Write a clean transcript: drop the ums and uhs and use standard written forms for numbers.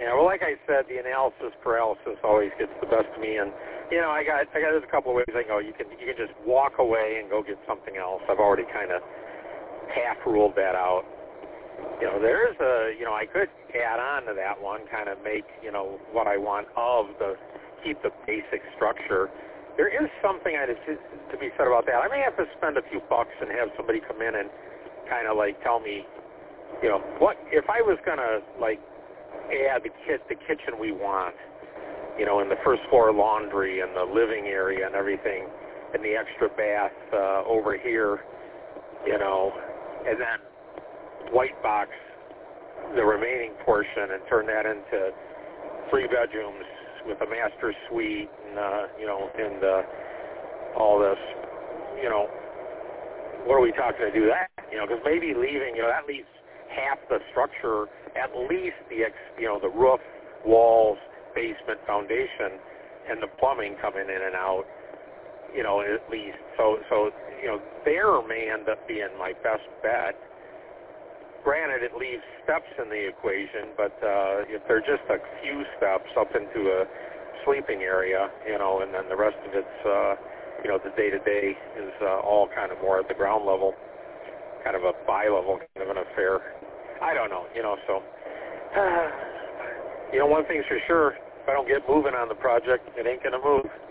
Yeah, well, like I said, the analysis paralysis always gets the best of me, and I got there's a couple of ways I can go. You can just walk away and go get something else. I've already kind of half ruled that out. There is I could add on to that one, kind of make what I want keep the basic structure. There is something to be said about that. I may have to spend a few bucks and have somebody come in and kind of like tell me, what if I was gonna like add the kitchen we want, in the first floor laundry and the living area and everything, and the extra bath over here, and then white box the remaining portion and turn that into 3 bedrooms with a master suite and all this. What are we talking to do that? Because maybe leaving at least half the structure, at least the roof, walls, basement, foundation, and the plumbing coming in and out. At least so there may end up being my best bet. Granted, it leaves steps in the equation, but if they're just a few steps up into a sleeping area, and then the rest of it's, the day-to-day is all kind of more at the ground level, kind of a bi-level kind of an affair. I don't know, so, one thing's for sure, if I don't get moving on the project, it ain't going to move.